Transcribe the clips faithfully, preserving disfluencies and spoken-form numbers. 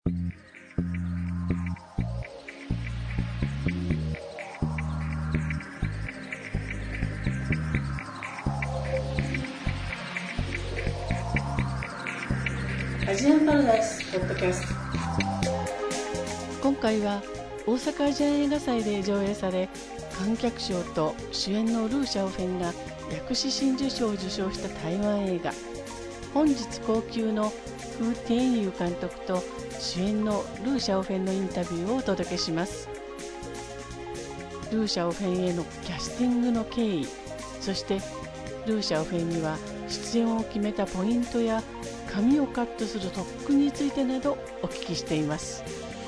アジアンパラダイスポッドキャスト。 今回は大阪アジアン映画祭で上映され、観客賞と主演のルー・シャオフェンが薬師真珠賞を受賞した台湾映画、本日公休のフー・ティエンユー監督と主演のルー・シャオフェンのインタビューをお届けします。ルー・シャオフェンへのキャスティングの経緯、そしてルー・シャオフェンには出演を決めたポイントや髪をカットする特訓についてなどお聞きしています。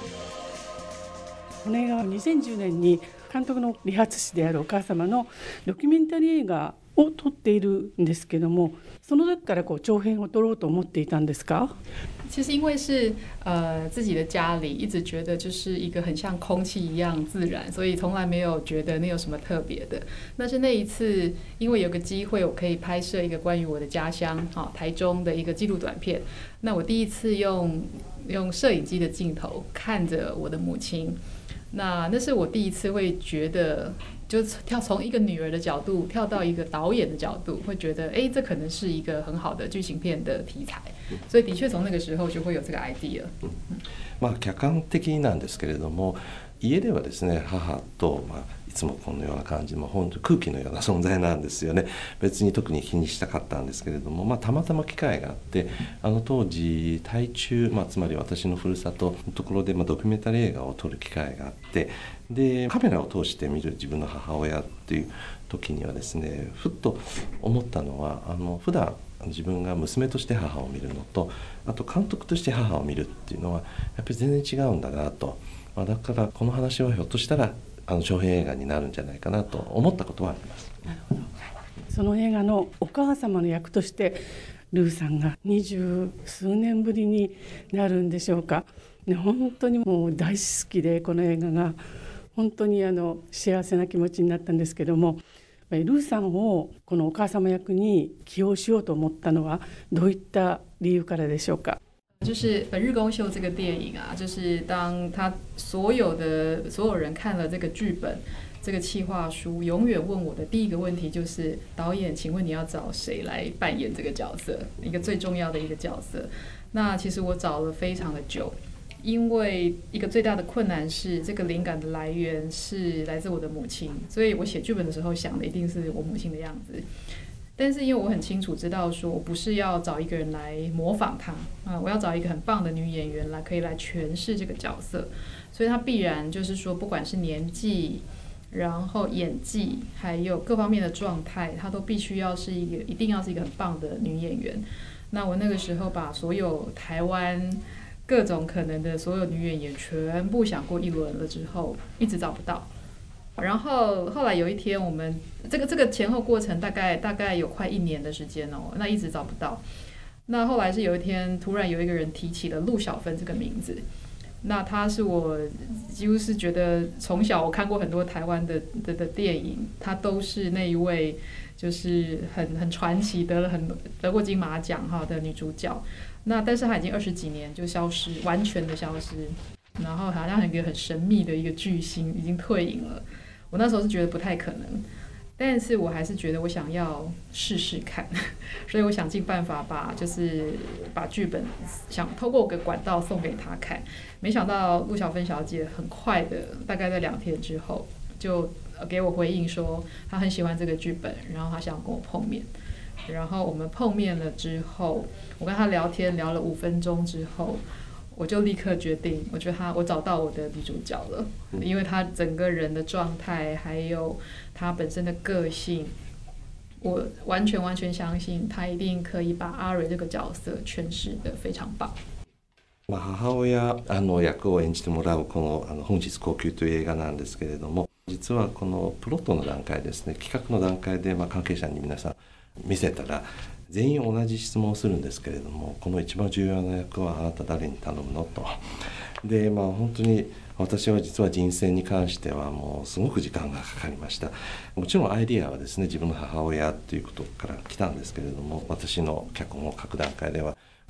この映画はにせんじゅうねんに監督の理髪師であるお母様のドキュメンタリー映画を撮っているんですけども、その時からこう長編を撮ろうと思っていたんですか？ 其实因为是呃自己的家里一直觉得就是一个很像空气一样自然，所以从来没有觉得那有什么特别的。但是那一次因为有个机会我可以拍摄一个关于我的家乡、哦、台中的一个纪录短片，那我第一次用用摄影机的镜头看着我的母亲，那那是我第一次会觉得就跳从一个女儿的角度跳到一个导演的角度，会觉得哎，这可能是一个很好的剧情片的题材，所以的确从那个时候就会有这个 idea。 まあ客観的なんですけれども、家ではですね、母と、まあ、いつもこのような感じの本当空気のような存在なんですよね。別に特に気にしたかったんですけれども、まあ、たまたま機会があって、あの当時台中、まあ、つまり私のふるさとのところで、まあ、ドキュメンタリー映画を撮る機会があって、でカメラを通して見る自分の母親っていう時にはですね、ふっと思ったのは、あの普段自分が娘として母を見るのと、あと監督として母を見るっていうのはやっぱり全然違うんだなと、まあ、だからこの話はひょっとしたらあの長編映画になるんじゃないかなと思ったことはあります。 なるほど。その映画のお母様の役としてルーさんが二十数年ぶりになるんでしょうか、ね、本当にもう大好きで、この映画が本当にあの幸せな気持ちになったんですけども、ルーさんをこのお母様役に起用しようと思ったのはどういった理由からでしょうか？ 就是《本日公休》这个电影啊，就是当他所有的所有人看了这个剧本、这个企划书，永远问我的第一个问题就是导演，请问你要找谁来扮演这个角色？一个最重要的一个角色。那其实我找了非常的久。因为一个最大的困难是这个灵感的来源是来自我的母亲，所以我写剧本的时候想的一定是我母亲的样子。但是因为我很清楚知道说我不是要找一个人来模仿她、啊、我要找一个很棒的女演员来可以来诠释这个角色，所以她必然就是说不管是年纪，然后演技还有各方面的状态，她都必须要是一个一定要是一个很棒的女演员。那我那个时候把所有台湾各种可能的所有女演员全部想过一轮了之后，一直找不到。然后后来有一天，我们这个这个前后过程大概大概有快一年的时间哦，那一直找不到。那后来是有一天，突然有一个人提起了陆小芬这个名字。那他是我几乎是觉得从小我看过很多台湾的 的, 的电影，他都是那一位就是很很传奇，得了很得过金马奖哈的女主角。那但是她已经二十几年就消失，完全的消失，然后好像一个很神秘的一个巨星已经退隐了。我那时候是觉得不太可能，但是我还是觉得我想要试试看，所以我想尽办法把就是把剧本想透过个管道送给她看。没想到陆小芬小姐很快的，大概在两天之后就给我回应说她很喜欢这个剧本，然后她想跟我碰面。然后我们碰面了之后，我跟他聊天聊了五分钟之后，我就立刻决定，我觉得他我找到我的女主角了，因为他整个人的状态还有他本身的个性，我完全完全相信他一定可以把阿蕊这个角色诠释得非常棒。 まあ、母親あの役を演じてもらうこのあの本日公休という映画なんですけれども、実はこのプロットの段階ですね、企画の段階で、まあ、関係者に皆さん見せたら全員同じ質問をするんですけれども、この一番重要な役はあなた誰に頼むのと。でまあ本当に私は実は人選に関してはもうすごく時間がかかりました。もちろんアイディアはですね自分の母親ということから来たんですけれども、私の脚本を書く段階では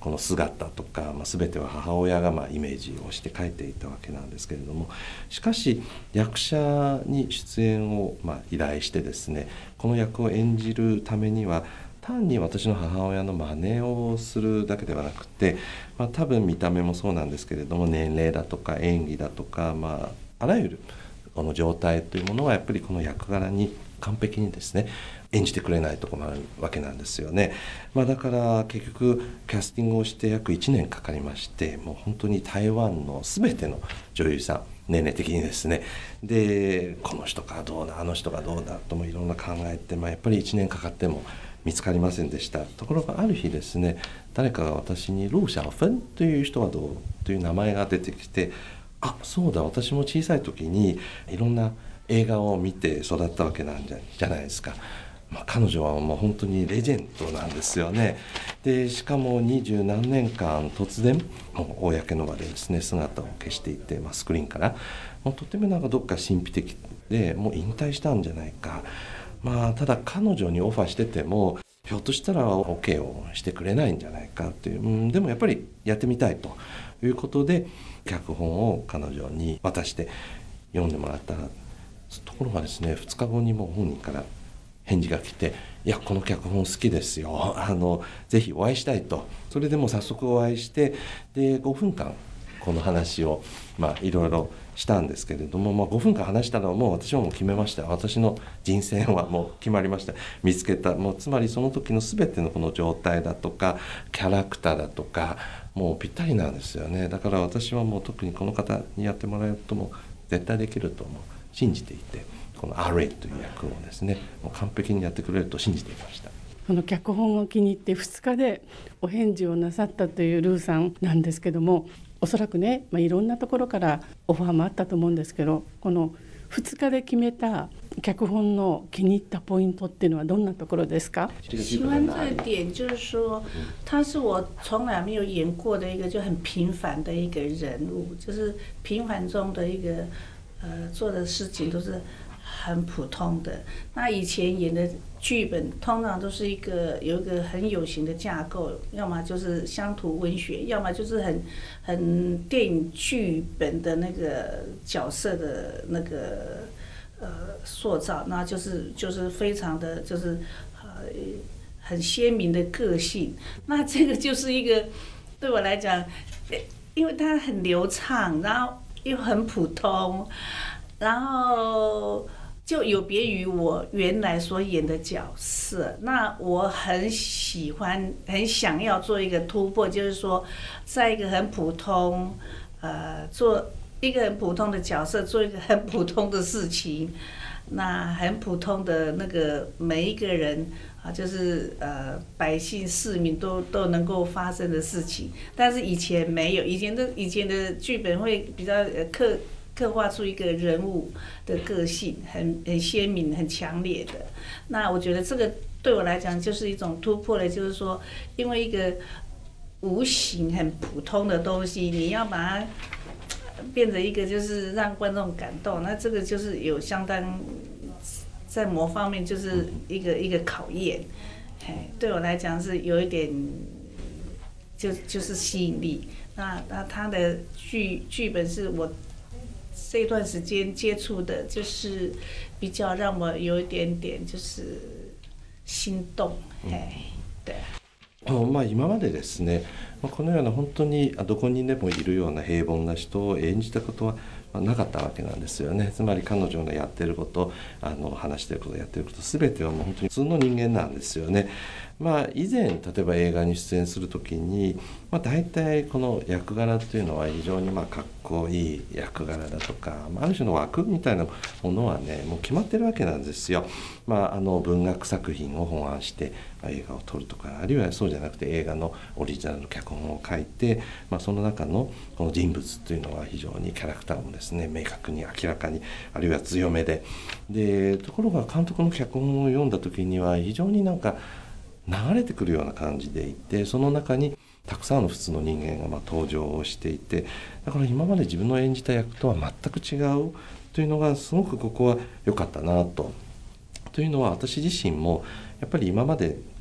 この姿とか、まあ、全ては母親がまあイメージをして描いていたわけなんですけれども、しかし役者に出演をまあ依頼してですね、この役を演じるためには単に私の母親の真似をするだけではなくて、まあ、多分見た目もそうなんですけれども、年齢だとか演技だとか、まあ、あらゆるこの状態というものはやっぱりこの役柄に完璧にですね演じてくれないと困るわけなんですよね。まあ、だから結局キャスティングをして約いちねんかかりまして、もう本当に台湾の全ての女優さん、年齢的にですね、でこの人がどうだあの人がどうだともいろんな考えて、まあ、やっぱりいちねんかかっても見つかりませんでした。ところがある日ですね、誰かが私にルー・シャオフェンという人はどうという名前が出てきて、あ、そうだ、私も小さい時にいろんな映画を見て育ったわけなんじゃ、じゃないですか。まあ、彼女はもう本当にレジェンドなんですよね。でしかも二十何年間突然もう公の場でですね姿を消していて、まあ、スクリーンからもうとてもなんかどっか神秘的で、もう引退したんじゃないか。まあ、ただ彼女にオファーしててもひょっとしたら OK をしてくれないんじゃないかっていう、うん、でもやっぱりやってみたいということで脚本を彼女に渡して読んでもらったら、ところがですねふつかごにも本人から返事が来て、いやこの脚本好きですよ、あのぜひお会いしたいと。それでもう早速お会いして、でごふんかんこの話をまあいろいろしたんですけれども、まあ、ごふんかん話したのはもう私はもう決めました。私の人生はもう決まりました。見つけた、もうつまりその時の全てのこの状態だとかキャラクターだとかもうぴったりなんですよね。だから私はもう特にこの方にやってもらえるとも絶対できると思う信じていて、このアレイという役をですねもう完璧にやってくれると信じていました。 この脚本を気に入ってふつかでお返事をなさったというルーさんなんですけども、おそらくね、まあ、いろんなところからオファーもあったと思うんですけど、このふつかで決めた脚本の気に入ったポイントっていうのはどんなところですか？ 喜欢这个点就是说，他是我从来没有演过的一个就很平凡的一个人物，就是平凡中的一个呃做的事情都是很普通的。那以前演的剧本通常都是一个有一个很有形的架构，要么就是乡土文学，要么就是很很电影剧本的那个角色的那个呃塑造，那就是就是非常的就是呃很鲜明的个性。那这个就是一个对我来讲，因为它很流畅，然后又很普通，然后就有别于我原来所演的角色。那我很喜欢很想要做一个突破，就是说在一个很普通呃做一个很普通的角色，做一个很普通的事情，那很普通的那个每一个人啊，就是呃百姓市民都都能够发生的事情。但是以前没有，以前的以前的剧本会比较呃刻刻画出一个人物的个性，很很鲜明、很强烈的。那我觉得这个对我来讲就是一种突破了，就是说，因为一个无形、很普通的东西，你要把它变成一个就是让观众感动，那这个就是有相当在某方面就是一个一个考验。对我来讲是有一点就就是吸引力。那那他的剧剧本是我这段时间接触的，就是比较让我有一点点就是心動、うん、でまあ今までですね、このような本当にどこにでもいるような平凡な人を演じたことはなかったわけなんですよね。つまり彼女がやってること、あの話してること、やってること全てはもう本当に普通の人間なんですよね。まあ以前例えば映画に出演するときに、まあ、大体この役柄というのは非常にまあかっこいい役柄だとか、ある種の枠みたいなものはねもう決まってるわけなんですよ。まあ、あの文学作品を本案して映画を撮るとか、あるいはそうじゃなくて映画のオリジナルの脚本を書いて、まあ、その中のこの人物というのは非常にキャラクターもですね明確に明らかに、あるいは強めで、でところが監督の脚本を読んだ時には非常になんか流れてくるような感じでいて、その中にたくさんの普通の人間がまあ登場をしていて、だから今まで自分の演じた役とは全く違うというのがすごくここは良かったなと。というのは私自身もやっぱり今まで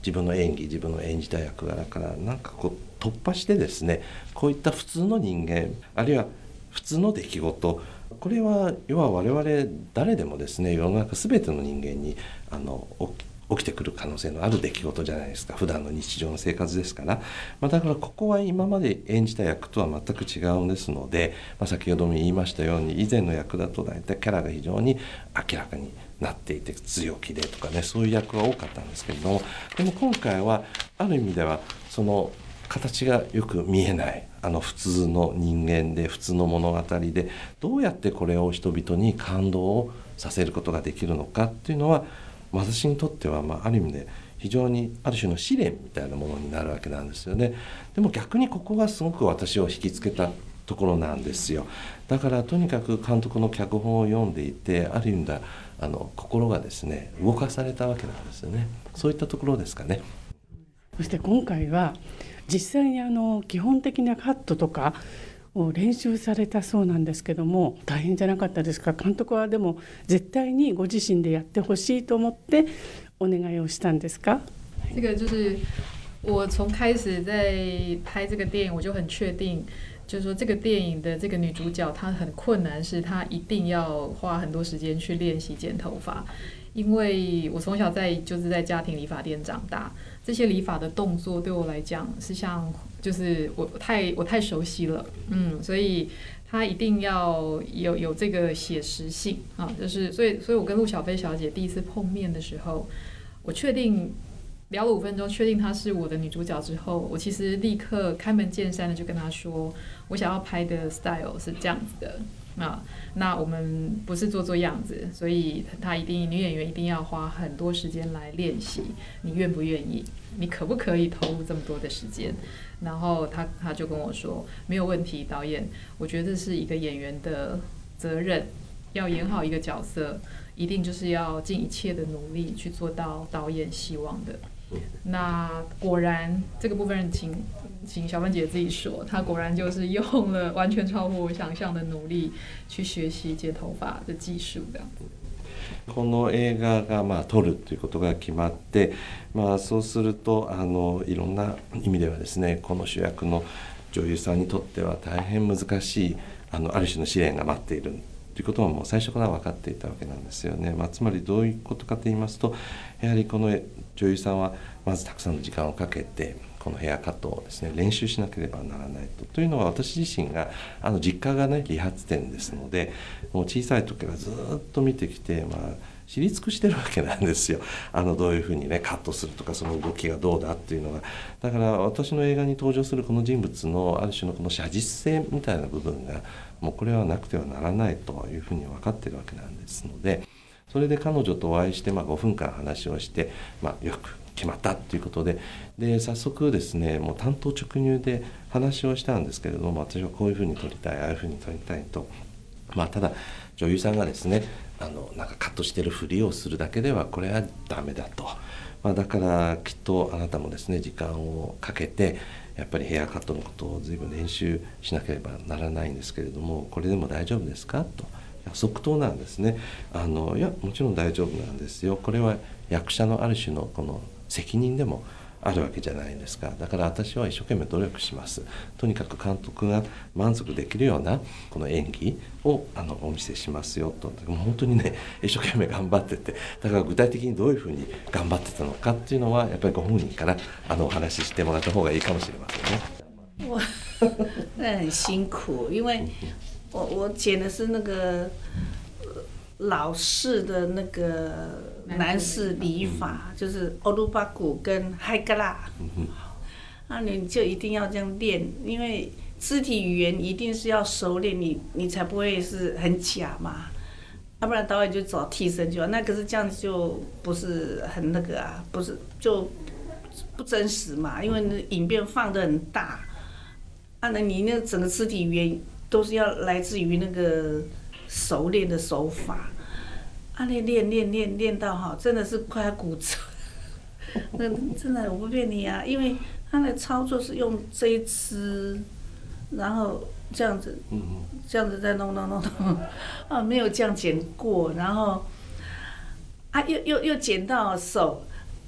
自分の演技自分の演じた役柄からなんかこう突破してですね、こういった普通の人間あるいは普通の出来事、これは要は我々誰でもですね、世の中全ての人間にあの起きてくる可能性のある出来事じゃないですか。普段の日常の生活ですから、まあ、だからここは今まで演じた役とは全く違うんですので、まあ、先ほども言いましたように以前の役だと大体キャラが非常に明らかになっていて強気でとかね、そういう役が多かったんですけれども、でも今回はある意味ではその形がよく見えないあの普通の人間で普通の物語でどうやってこれを人々に感動をさせることができるのかっていうのは私にとってはまあある意味で非常にある種の試練みたいなものになるわけなんですよね。でも逆にここがすごく私を引きつけたところなんですよ。だからとにかく監督の脚本を読んでいてある意味であの心がですね動かされたわけなんですよね。そういったところですかね。 そして今回は実際にあの基本的なカットとかを練習されたそうなんですけども、大変じゃなかったですか？監督はでも絶対にご自身でやってほしいと思ってお願いをしたんですか？ 这个就是我从开始在拍这个电影，我就很确定，就是说这个电影的这个女主角她很困难，是她一定要花很多时间去练习剪头发，因为我从小在就是在家庭理发店长大，这些理发的动作对我来讲是像就是我太我太熟悉了，嗯，所以她一定要有有这个写实性啊，就是所以所以我跟陆小菲小姐第一次碰面的时候，我确定。聊了五分钟，确定她是我的女主角之后，我其实立刻开门见山的就跟她说，我想要拍的 style 是这样子的啊，那我们不是做做样子，所以她一定女演员一定要花很多时间来练习，你愿不愿意？你可不可以投入这么多的时间？然后她她就跟我说，没有问题，导演，我觉得这是一个演员的责任，要演好一个角色，一定就是要尽一切的努力去做到导演希望的。那果然这个部分请请小芬姐自己说，她果然就是用了完全超乎我想象的努力去学习剪頭髮的技術这样子。 この映画がまあ撮るということが決まって、まあ、そうするとあのいろんな意味ではですね、この主役の女優さんにとっては大変難しい あのある種の試練が待っているということはもう最初から分かっていたわけなんですよね。まあ、つまりどういうことかと言いますと、やはりこの女優さんはまずたくさんの時間をかけてこのヘアカットをですね練習しなければならないと。というのは私自身があの実家がね理髪店ですので、もう小さい時からずっと見てきて、まあ知り尽くしてるわけなんですよ。あのどういうふうにねカットするとかその動きがどうだっていうのが。だから私の映画に登場するこの人物のある種のこの写実性みたいな部分がもうこれはなくてはならないというふうに分かってるわけなんですので、それで彼女とお会いしてまあごふんかん話をして、まあ、よく決まったということで、で早速ですねもう単刀直入で話をしたんですけれども、私はこういうふうに撮りたいああいうふうに撮りたいと。まあ、ただ女優さんがですねあのなんかカットしてるふりをするだけではこれはダメだと、まあ、だからきっとあなたもですね時間をかけてやっぱりヘアカットのことを随分練習しなければならないんですけれども、これでも大丈夫ですかと。即答なんですね。あのいやもちろん大丈夫なんですよ。これは役者のある種のこの責任でもあるわけじゃないですか。だから私は一生懸命努力します。とにかく監督が満足できるようなこの演技をあのお見せしますよと。もう本当にね一生懸命頑張ってて、だから具体的にどういうふうに頑張ってたのかっていうのはやっぱりご本人からあのお話ししてもらった方がいいかもしれませんね。 我那很辛苦，因为我我剪的是那个老式的那个男士理发，就是欧鲁巴古跟海格拉，那你就一定要这样练，因为肢体语言一定是要熟练，你你才不会是很假嘛，要不然导演就找替身就好。那可是这样子就不是很那个啊，不是就不真实嘛，因为那影片放得很大，啊，那你那整个肢体语言都是要来自于那个熟练的手法。啊，练练练练练到哈，真的是快要骨折。那真的我不骗你啊，因为他的操作是用这一支，然后这样子，这样子再弄弄弄弄，啊，没有这样剪过，然后啊又又又剪到手，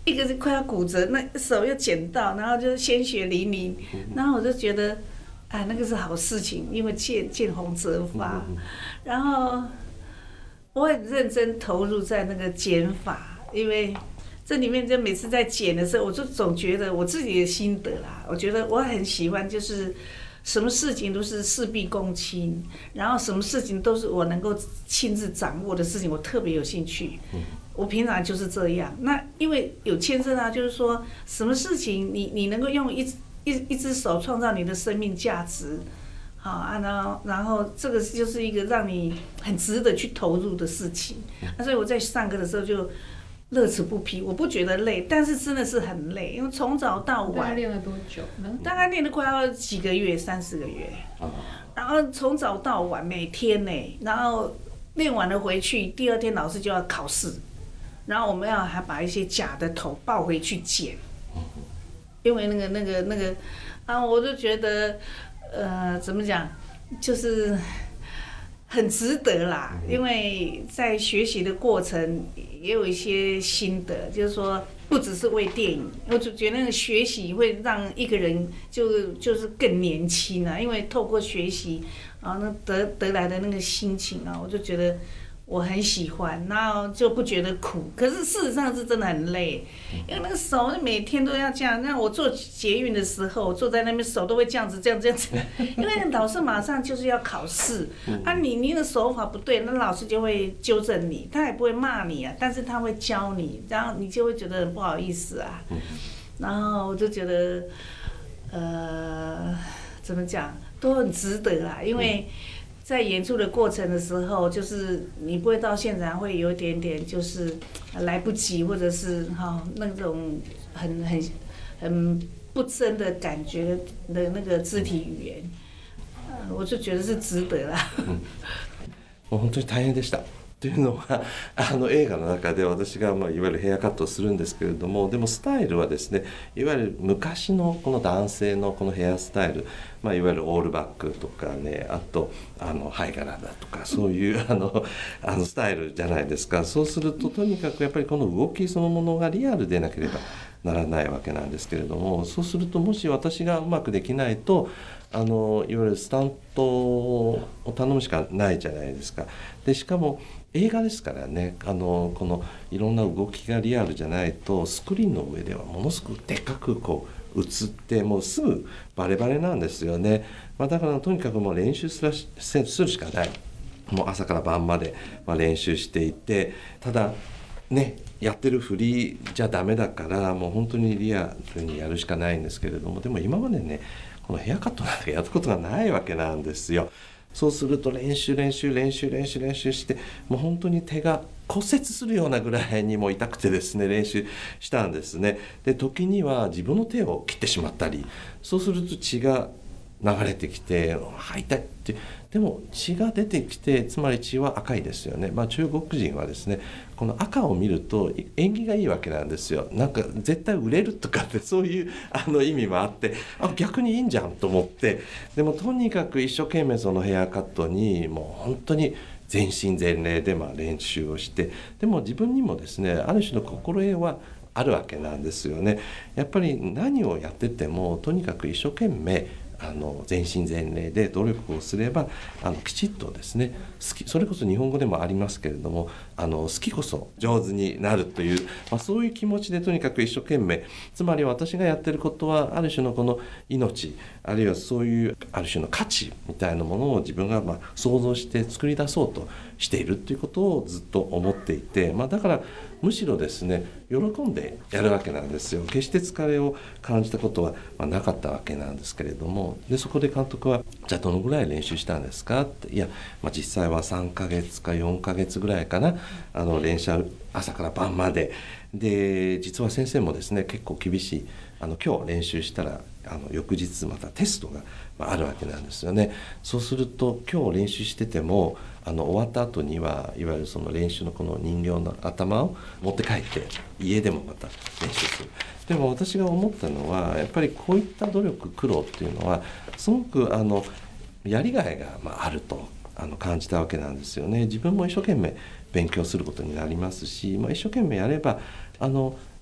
一个是快要骨折，那手又剪到，然后就鲜血淋淋，然后我就觉得，啊，那个是好事情，因为见见红则发，然后我很认真投入在那个剪法，因为这里面就每次在剪的时候，我就总觉得我自己的心得啦，我觉得我很喜欢，就是什么事情都是事必躬亲，然后什么事情都是我能够亲自掌握的事情，我特别有兴趣。我平常就是这样。那因为有牵涉到，就是说什么事情你你能够用一一一只手创造你的生命价值，好啊，然后然后这个就是一个让你很值得去投入的事情。那所以我在上课的时候就乐此不疲，我不觉得累，但是真的是很累，因为从早到晚。 大概练了多久呢？ 大概练了快要几个月，三四个月。然后从早到晚每天呢，然后练完了回去，第二天老师就要考试。然后我们要还把一些假的头抱回去剪，因为那个那个那个，啊，我就觉得，呃，怎么讲，就是很值得啦。因为在学习的过程也有一些心得，就是说不只是为电影，我就觉得那个学习会让一个人就就是更年轻啊。因为透过学习啊，那得得来的那个心情啊，我就觉得。我很喜欢，然后就不觉得苦，可是事实上是真的很累，因为那个手每天都要这样。那我做捷运的时候，坐在那边手都会这样子，这样这样子，因为老师马上就是要考试，啊你你的手法不对，那老师就会纠正你，他也不会骂你啊，但是他会教你，然后你就会觉得很不好意思啊，然后我就觉得，呃，怎么讲都很值得啦，因为。在演出的过程的时候，就是你不会到现场会有一点点就是来不及，或者是哈、哦、那种很很很不真的感觉的那个肢体语言，呃、我就觉得是值得啦。 もう本当に大変でした。というのはあの映画の中で私が、まあ、いわゆるヘアカットをするんですけれども、でもスタイルはですね、いわゆる昔のこの男性のこのヘアスタイル、まあ、いわゆるオールバックとかね、あとあのハイガラだとかそういうあのあのスタイルじゃないですか。そうするととにかくやっぱりこの動きそのものがリアルでなければならないわけなんですけれども、そうするともし私がうまくできないとあのいわゆるスタントを頼むしかないじゃないですか。でしかも映画ですからね、あのこのいろんな動きがリアルじゃないとスクリーンの上ではものすごくでっかくこう映ってもうすぐバレバレなんですよね。まあ、だからとにかくもう練習するしかない。もう朝から晩までまあ練習していて、ただねやってる振りじゃダメだからもう本当にリアルにやるしかないんですけれども、でも今までねこのヘアカットなんかやったことがないわけなんですよ。そうすると練習練習練習練習練習してもう本当に手が骨折するようなぐらいにも痛くてですね練習したんですね。で時には自分の手を切ってしまったり、そうすると血が流れてきて「あ痛い」って、でも血が出てきてつまり血は赤いですよね。まあ、中国人はですねこの赤を見ると縁起がいいわけなんですよ。なんか絶対売れるとかってそういうあの意味もあって、あ逆にいいんじゃんと思って、でもとにかく一生懸命そのヘアカットにもう本当に全身全霊でまあ練習をして、でも自分にもですねある種の心得はあるわけなんですよね。やっぱり何をやっててもとにかく一生懸命あの全身全霊で努力をすればあのきちっとですね好き、それこそ日本語でもありますけれどもあの好きこそ上手になるという、まあ、そういう気持ちでとにかく一生懸命、つまり私がやってることはある種のこの命あるいはそういうある種の価値みたいなものを自分がまあ想像して作り出そうとしているということをずっと思っていて、まあ、だからむしろですね喜んでやるわけなんですよ。決して疲れを感じたことはまあなかったわけなんですけれども、でそこで監督はじゃあどのぐらい練習したんですかって、いや、まあ、実際はさんかげつかよんかげつぐらいかな、あの練習朝から晩までで、実は先生もですね結構厳しい、あの今日練習したらあの翌日またテストがあるわけなんですよね。そうすると今日練習しててもあの終わった後にはいわゆるその練習のこの人形の頭を持って帰って家でもまた練習する。でも私が思ったのはやっぱりこういった努力苦労っていうのはすごくあのやりがいがまああるとあの感じたわけなんですよね。自分も一生懸命勉強することになりますし、まあ、一生懸命やればあの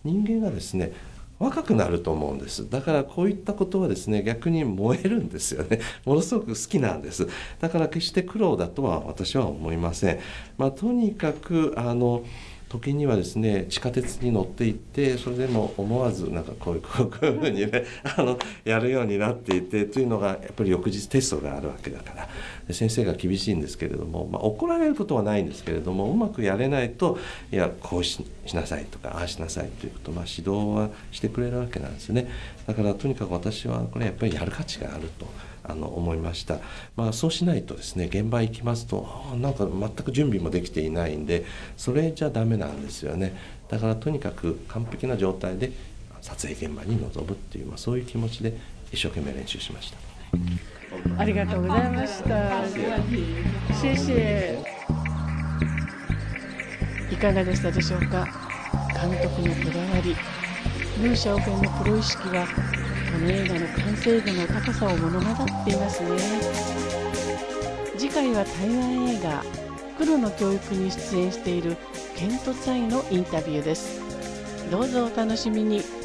人間がですね若くなると思うんです。だからこういったことはですね逆に燃えるんですよね。ものすごく好きなんです。だから決して苦労だとは私は思いません。まあ、とにかくあの時にはですね地下鉄に乗っていってそれでも思わずなんかこういうこういうふうにねあのやるようになっていてというのがやっぱり翌日テストがあるわけだからで先生が厳しいんですけれども、まあ、怒られることはないんですけれどもうまくやれないといやこう し, しなさいとかああしなさいということ、まあ、指導はしてくれるわけなんですね。だからとにかく私はこれやっぱりやる価値があるとあの思いました。まあ、そうしないとですね現場行きますとなんか全く準備もできていないんでそれじゃダメなんですよね。だからとにかく完璧な状態で撮影現場に臨むっていう、まあ、そういう気持ちで一生懸命練習しました。 ありがとうございました。シェシェいかがでしたでしょうか。監督のこだわり、ルーシャオフェンのプロ意識はこの映画の完成度の高さを物語っていますね。次回は台湾映画「黒の教育」に出演しているケント・ツァイのインタビューです。どうぞお楽しみに。